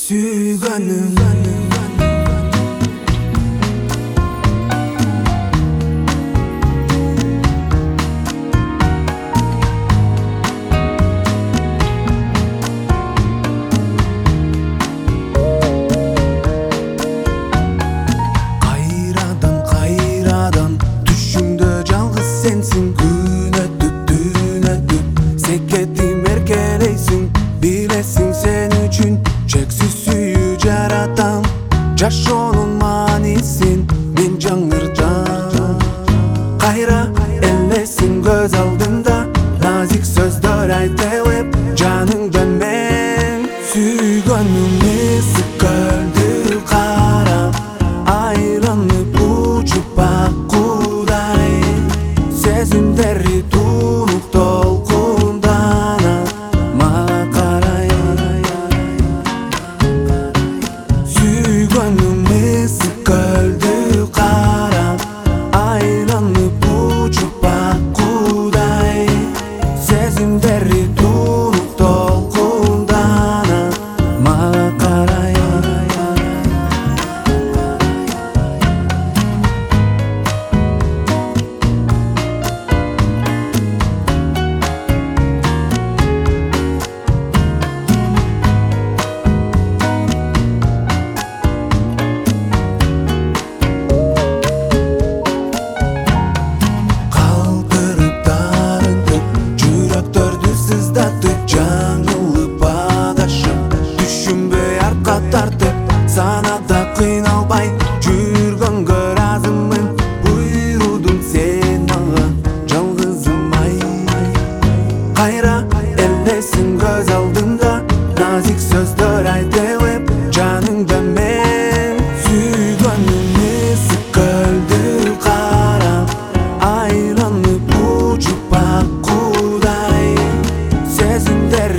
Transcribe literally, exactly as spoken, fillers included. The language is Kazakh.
Suyganim Kayradan kayradan düşümde жалгыз sensin. Gün ötüp dün ötüp sekettim erkeleysin. Bilesin sen üçün çeksiz süyü жаратам. Жаш onun manisin men жаңырдан. Kayra ellesin göz aldımda, nazik sözdör aytep canыңdan men. Sүйгөнүмө sıkıldı kara, aylanıp uçup akkuday. Сезимдери тунук толкундана мага карай. Sүйгөнүмө sıkıldı kara, aylanıp uçup akkuday. Сезимдери тунук толкундана мага карай. Kaldırıp darıntıp жүрөктөрдү сыздатып, жаңылып адашып түшүнбөй арка тартып, санада кыйналбай жүргөнгө ыраазымын. Буйрудуң сен мага жалгызым ай. Кайра элесиң көз алдымда, назик сөздөр айтып жаныңдан мен. Сүйгөнүмө sıkıldı kara, aylanıp uçup akkuday. Сезимдер